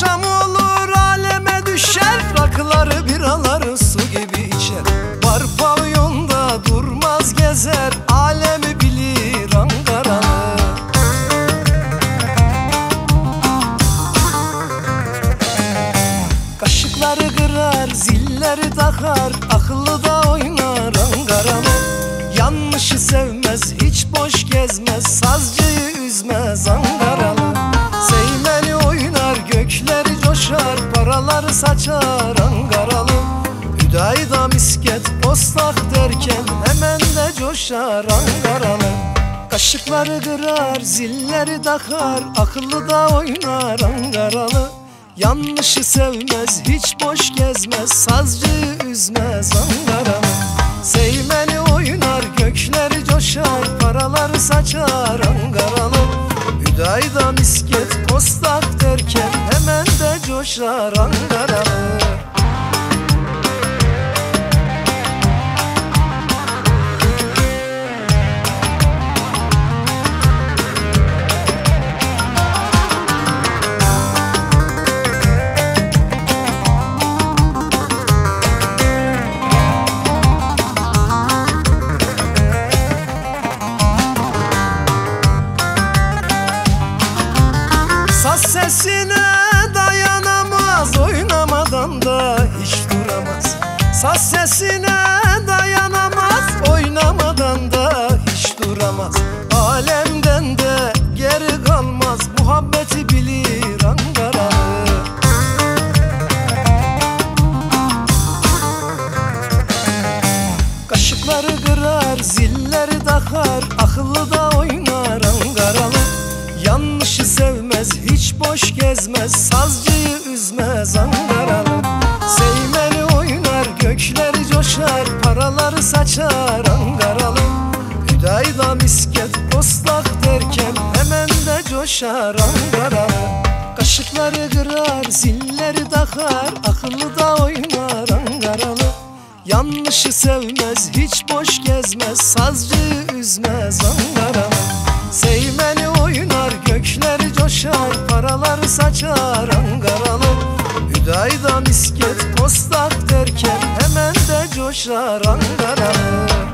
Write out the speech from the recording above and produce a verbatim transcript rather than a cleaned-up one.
Akşam olur aleme düşer, rakıları biraları su gibi içer. Var pavyonda durmaz gezer, alemi bilir Ankaralı. Kaşıkları kırar, zilleri takar, akıllı da oynar Ankaralı. Yanlışı sevmez, hiç boş gezmez, sazcıyı üzmez Ankaralı. Seymeni oynar, gökleri coşar, paraları saçar Ankaralı. Hüdayda misket, postak derken hemen de coşar Ankaralı. Kaşıkları kırar, zilleri takar, akıllı da oynar Ankaralı. Yanlışı sevmez, hiç boş gezmez, sazcıyı üzmez Ankaralı. Seymeni oynar, gökleri coşar, paraları saçar Ankaralı. Hüdayda misket, postak derken hemen de coşar Ankaralı. Saz sesine dayanamaz, oynamadan da hiç duramaz. Saz sesine dayanamaz, oynamadan da hiç duramaz. Alemden de geri kalmaz, muhabbeti bilir Ankaralı. Kaşıkları kırar, zilleri takar, akıllı da oynar Ankaralı. Yanlışı sevmez, hiç boş gezmez, sazcıyı üzmez Ankaralı. Seymeni oynar, gökleri coşar, paraları saçar Ankaralı. Hüdayda misket, postak derken hemen de coşar Ankaralı. Kaşıkları kırar, zilleri takar, akıllı da oynar Ankaralı. Yanlışı sevmez, hiç boş gezmez, sazcıyı üzmez Ankaralı. Seymeni oynar, gökleri coşar, paraları saçar Ankaralı. Hüdayda misket, postak derken hemen de coşar Ankaralı.